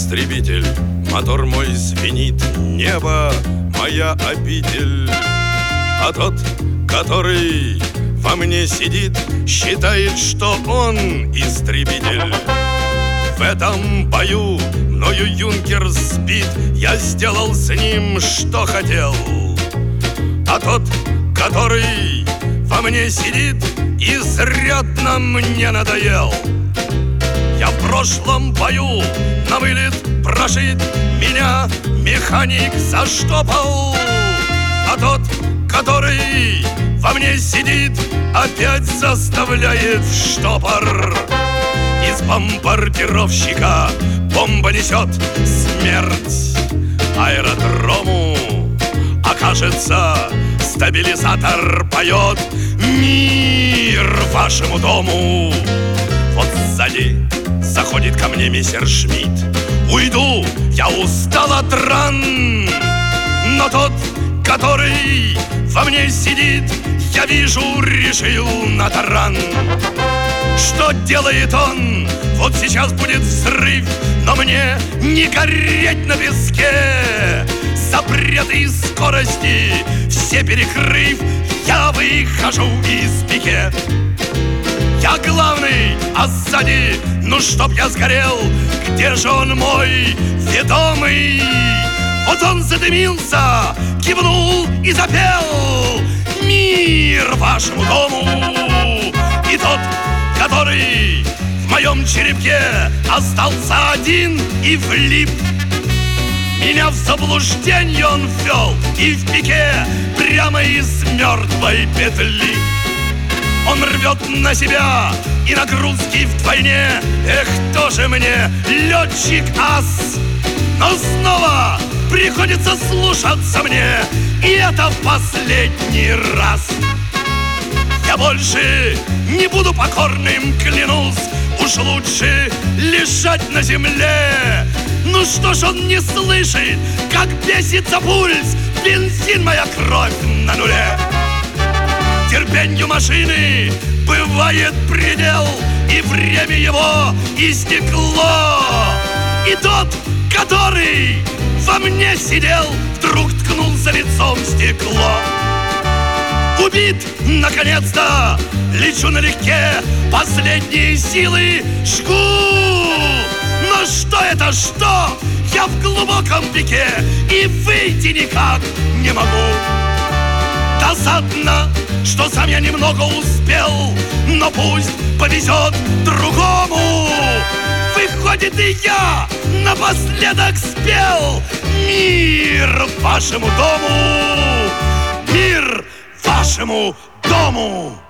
истребитель, мотор мой звенит, небо моя обитель. А тот, который во мне сидит, считает, что он истребитель. В этом бою мною юнкер сбит, я сделал с ним, что хотел. А тот, который во мне сидит, изрядно мне надоел. Я в прошлом бою на вылет прошит, меня механик заштопал. А тот, который во мне сидит, опять заставляет в штопор. Из бомбардировщика бомба несет смерть аэродрому. А кажется, стабилизатор поет мир вашему дому. Вот сзади заходит ко мне мессершмитт. Уйду, я устал от ран. Но тот, который во мне сидит, я вижу, решил на таран. Что делает он? Вот сейчас будет взрыв, но мне не гореть на песке. Запреты скорости все перекрыв, я выхожу из пике. Я главный, а сзади, ну чтоб я сгорел, где же он мой ведомый? Вот он задымился, кивнул и запел мир вашему дому. И тот, который в моем черепке остался один и влип, меня в заблуждение он ввел и в пике прямо из мертвой петли. Он рвет на себя и нагрузки вдвойне. Эх, тоже мне летчик-ас. Но снова приходится слушаться мне, и это в последний раз. Я больше не буду покорным, клянусь. Уж лучше лежать на земле. Ну что ж он не слышит, как бесится пульс, бензин, моя кровь на нуле. Терпенью машины бывает предел, и время его истекло. И тот, который во мне сидел, вдруг ткнулся лицом в стекло. Убит, наконец-то, лечу налегке, последние силы жгу. Но что это, что? Я в глубоком пике и выйти никак не могу. Досадно, что сам я немного успел, но пусть повезет другому. Выходит, и я напоследок спел мир вашему дому. Мир вашему дому.